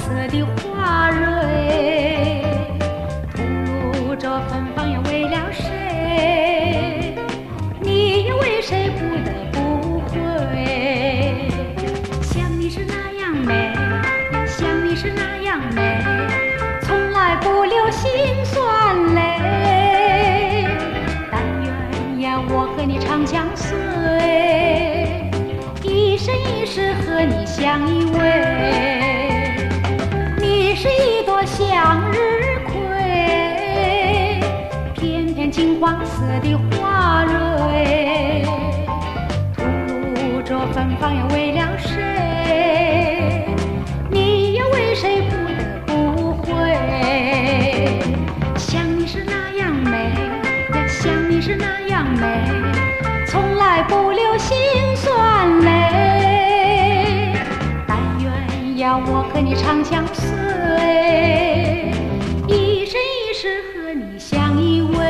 色的花蕊，吐露着芬芳呀，为了谁？你又为谁不得不回？想你是那样美，想你是那样美，从来不流辛酸泪。但愿呀，我和你长相随，一生一世和你相依偎。你是一朵向日葵，片片金黄色的花蕊，吐露着芬芳呀，为了谁？你又为谁不得不回？想你是那样美呀，想你是那样美，从来不流辛酸泪。但愿呀，我和你长相随，一生一世和你相依偎。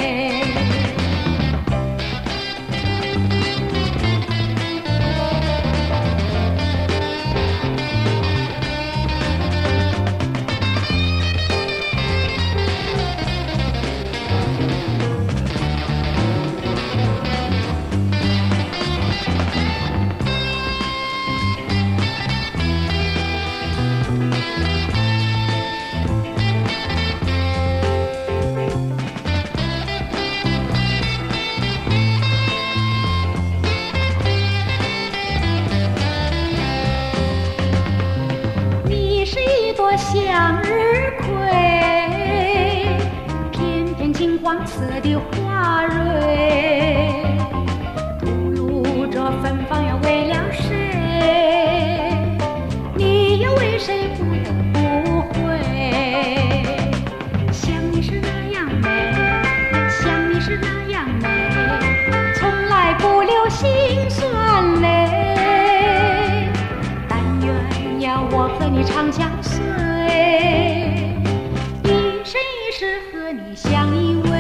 向日葵，片片金黄色的花蕊，吐露着芬芳呀，为了谁？你又为谁不得不回？想你是那样美，想你是那样美，从来不流辛酸泪。但愿呀，我和你长相随，一生一世和你相依偎。